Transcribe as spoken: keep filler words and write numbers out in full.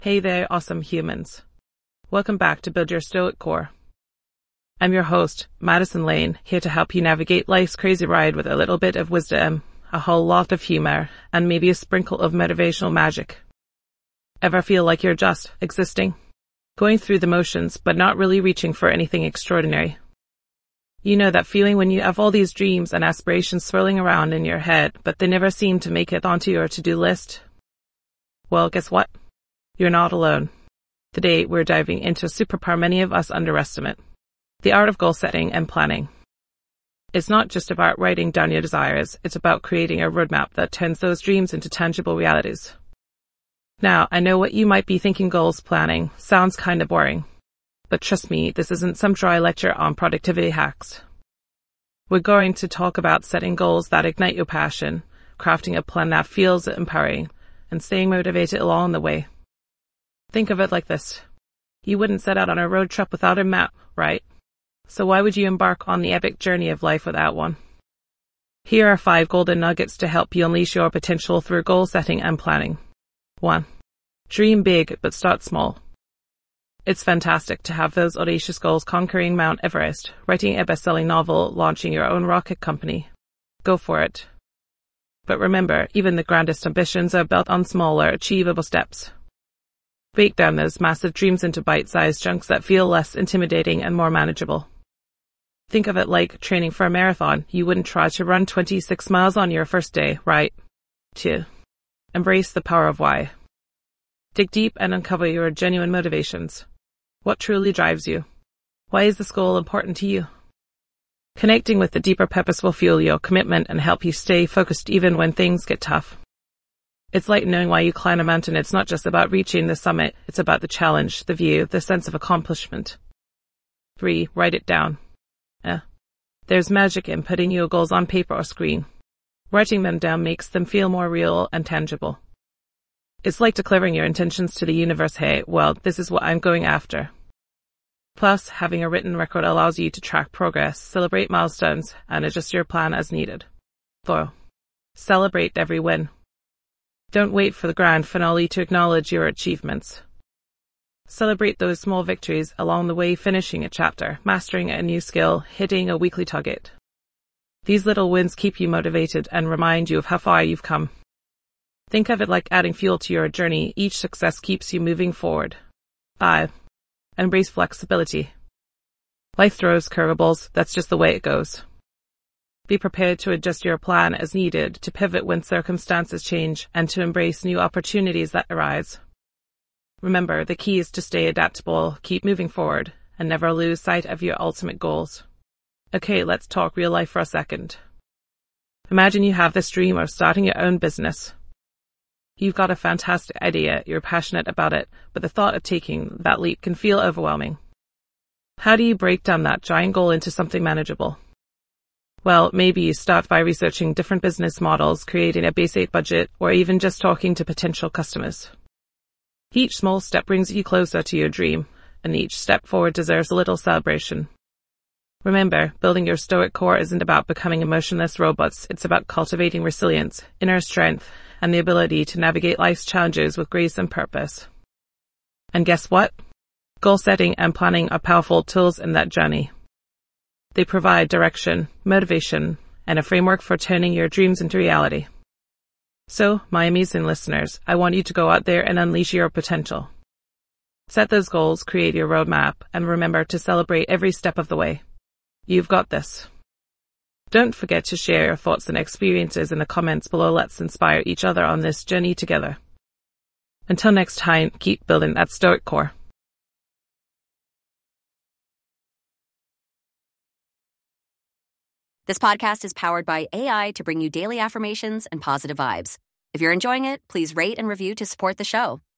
Hey there, awesome humans. Welcome back to Build Your Stoic Core. I'm your host, Madison Lane, here to help you navigate life's crazy ride with a little bit of wisdom, a whole lot of humor, and maybe a sprinkle of motivational magic. Ever feel like you're just existing? Going through the motions, but not really reaching for anything extraordinary? You know that feeling when you have all these dreams and aspirations swirling around in your head, but they never seem to make it onto your to-do list? Well, guess what? You're not alone. Today, we're diving into a superpower many of us underestimate: the art of goal setting and planning. It's not just about writing down your desires, it's about creating a roadmap that turns those dreams into tangible realities. Now, I know what you might be thinking: goals planning sounds kinda boring. But trust me, this isn't some dry lecture on productivity hacks. We're going to talk about setting goals that ignite your passion, crafting a plan that feels empowering, and staying motivated along the way. Think of it like this. You wouldn't set out on a road trip without a map, right? So why would you embark on the epic journey of life without one? Here are five golden nuggets to help you unleash your potential through goal setting and planning. one. Dream big, but start small. It's fantastic to have those audacious goals: conquering Mount Everest, writing a best-selling novel, launching your own rocket company. Go for it. But remember, even the grandest ambitions are built on smaller, achievable steps. Break down those massive dreams into bite-sized chunks that feel less intimidating and more manageable. Think of it like training for a marathon. You wouldn't try to run twenty-six miles on your first day, right? two. Embrace the power of why. Dig deep and uncover your genuine motivations. What truly drives you? Why is this goal important to you? Connecting with the deeper purpose will fuel your commitment and help you stay focused even when things get tough. It's like knowing why you climb a mountain. It's not just about reaching the summit, it's about the challenge, the view, the sense of accomplishment. three. Write it down. Eh. There's magic in putting your goals on paper or screen. Writing them down makes them feel more real and tangible. It's like declaring your intentions to the universe: hey, well, this is what I'm going after. Plus, having a written record allows you to track progress, celebrate milestones, and adjust your plan as needed. four. Celebrate every win. Don't wait for the grand finale to acknowledge your achievements. Celebrate those small victories along the way: finishing a chapter, mastering a new skill, hitting a weekly target. These little wins keep you motivated and remind you of how far you've come. Think of it like adding fuel to your journey. Each success keeps you moving forward. five. Embrace flexibility. Life throws curveballs, that's just the way it goes. Be prepared to adjust your plan as needed, to pivot when circumstances change, and to embrace new opportunities that arise. Remember, the key is to stay adaptable, keep moving forward, and never lose sight of your ultimate goals. Okay, let's talk real life for a second. Imagine you have this dream of starting your own business. You've got a fantastic idea, you're passionate about it, but the thought of taking that leap can feel overwhelming. How do you break down that giant goal into something manageable? Well, maybe you start by researching different business models, creating a basic budget, or even just talking to potential customers. Each small step brings you closer to your dream, and each step forward deserves a little celebration. Remember, building your stoic core isn't about becoming emotionless robots. It's about cultivating resilience, inner strength, and the ability to navigate life's challenges with grace and purpose. And guess what? Goal setting and planning are powerful tools in that journey. They provide direction, motivation, and a framework for turning your dreams into reality. So, my amazing listeners, I want you to go out there and unleash your potential. Set those goals, create your roadmap, and remember to celebrate every step of the way. You've got this. Don't forget to share your thoughts and experiences in the comments below. Let's inspire each other on this journey together. Until next time, keep building that stoic core. This podcast is powered by A I to bring you daily affirmations and positive vibes. If you're enjoying it, please rate and review to support the show.